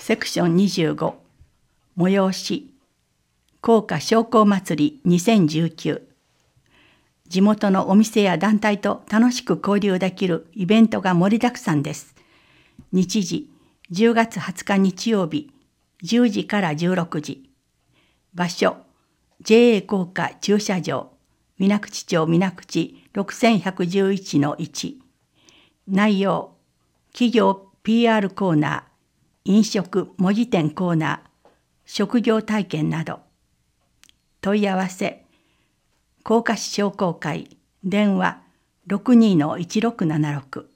セクション25催し甲賀商工祭り2019。地元のお店や団体と楽しく交流できるイベントが盛りだくさんです。日時10月20日日曜日10時から16時。場所 JA 甲賀駐車場水口町水口6111-1。内容企業 PR コーナー、飲食模擬店コーナー、職業体験など。問い合わせ甲賀市商工会電話 62-1676